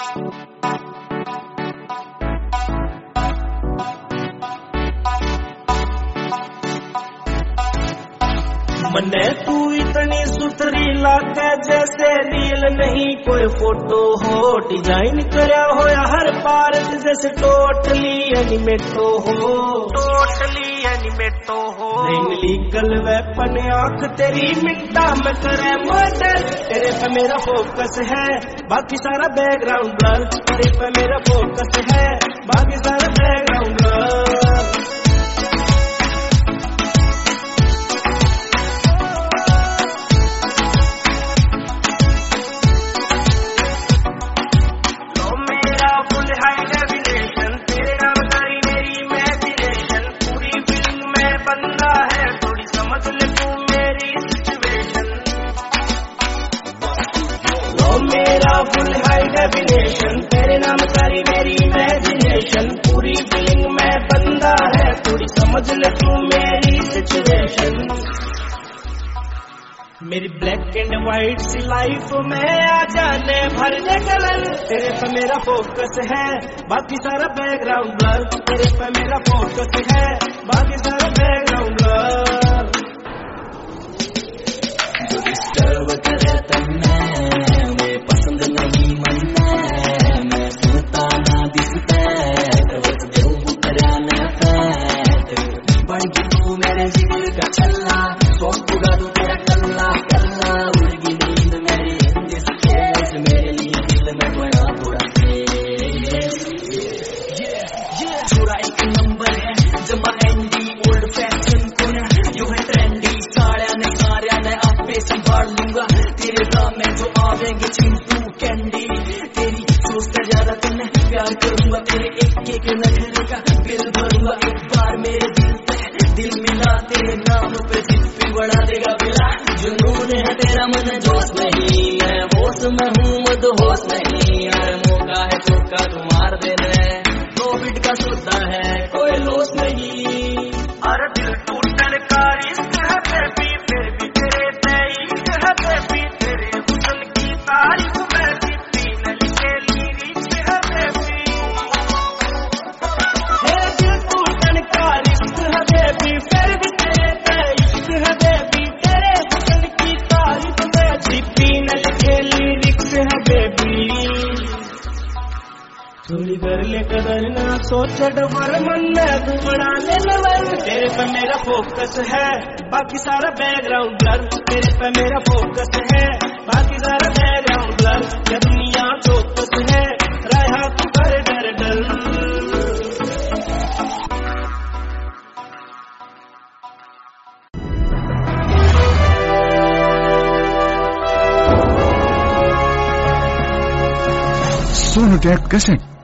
मने तू इतनी सुथरी लागे जैसे रील नहीं कोई फोटो हो, डिजाइन करया होया हर पार्ट जैसे टोटली एनिमेटो हो, टोटली एनिमेटो हो। इनलीगल वेपन आंख तेरी मिट्टा में करे मर्डर, तेरे पे मेरा फोकस है बाकी सारा बैकग्राउंड ब्लर, तेरे पे मेरा फोकस है बाकी सारा बैकग्राउंड ब्लर। मेरा फुल हाई डेफिनेशन तेरे नाम सारी मेरी इमेजिनेशन, पूरी फीलिंग में बंदा है थोड़ी समझ ले तू मेरी सिचुएशन। मेरी ब्लैक एंड व्हाइट सी लाइफ में आ जाने भर दे कलर, तेरे पे मेरा फोकस है बाकी सारा बैकग्राउंड ब्लर, तेरे पे मेरा फोकस है बाकी सारा बैकग्राउंड ब्लर। जो डिस्टर्ब करे तन्ने पसंद नहीं मनने, मैं सुनता ना दिसते बढ़ गई तू मेरे जिगर का छल्ला, सोच पुगा तू तेरा कल्ला कल्ला, उड़गी नींद मेरी हिंदी से खेस, मेरे लिए दिल में बड़ा थोड़ा छोरा एक नंबर है जमा एंडी ओल्ड फैशन को ना यू है ट्रेंडी, साड़िया ने आपे संभाल लूंगा तेरे दाम में जो आवेंगे चिंटू कैंडी, तेरी सोचता ज्यादा तो मैं प्यार करूंगा, तेरे एक एक नखरे का बिल भरूंगा, एक बार मेरे दिल मिला तेरे नाम पे जिप्पी बढ़ा देगा बिला, जुनून है तेरा मन जोश नहीं, मैं होश में हूँ मद होश नहीं, हर मौका है चौका तू मार देना, प्रॉफिट का सौदा है कोई लॉस नहीं। अरे दिल टूटने का रिस्क है बेबी, फिर भी तेरे तेईस है बेबी, तेरे हुस्न की तारीफ में जितनी नली के लिरिक्स है बेबी। मेरा दिल टूटने का रिस्क है बेबी, फिर भी तेरे तेईस है बेबी, तेरे हुस्न की तारीफ में जितनी नली के लिरिक्स है बेबी। थोड़ी कर ले कदर ना सोच डबर मन में तू बड़ा ले लेवल, तेरे पे मेरा फोकस है बाकी सारा बैकग्राउंड ब्लर, तेरे पे मेरा फोकस है बाकी सारा बैकग्राउंड ब्लर। ये दुनिया चौकस है रहा तू कर डर डर। Sonu take cassette